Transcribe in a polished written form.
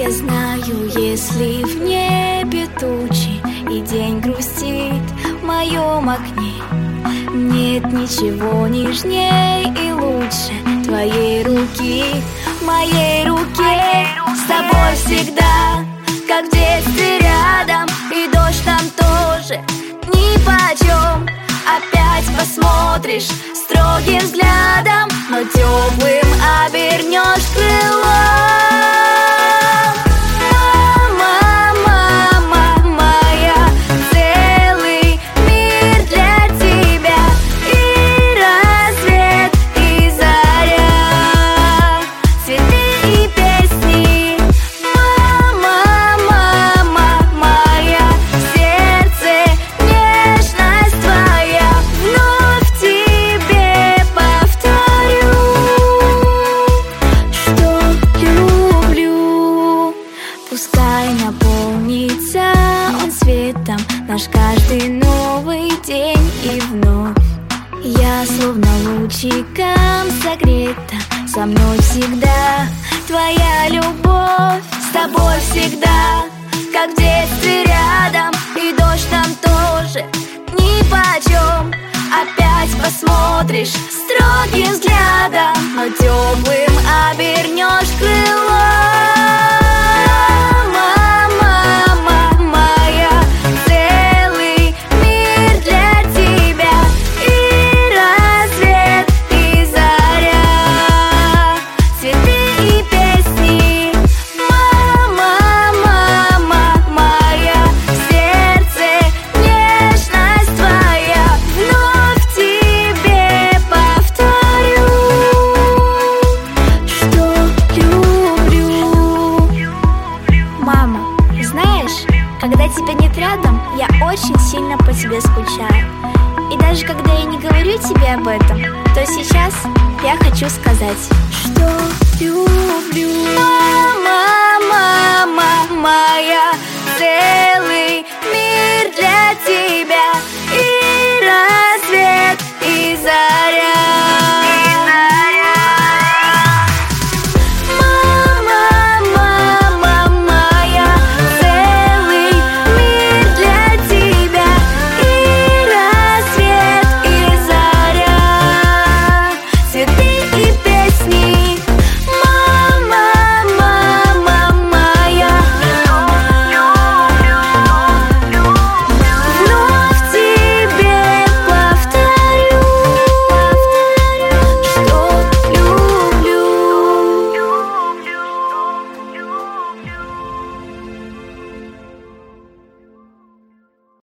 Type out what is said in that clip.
Я знаю, если в небе тучи и день грустит в моем окне, нет ничего нежней и лучше твоей руки в моей руке. С тобой всегда, как в детстве рядом, и дождь там тоже нипочем. Опять посмотришь строгим взглядом, но теплым обернешь крылом. Пускай наполнится он светом наш каждый новый день, и вновь я словно лучиком согрета. Со мной всегда твоя любовь, с тобой всегда, как в детстве рядом, и дождь там тоже нипочем. Опять посмотришь строгим взглядом, но теплым обернешь крылом. Когда тебя нет рядом, я очень сильно по тебе скучаю. И даже когда я не говорю тебе об этом, то сейчас я хочу сказать, что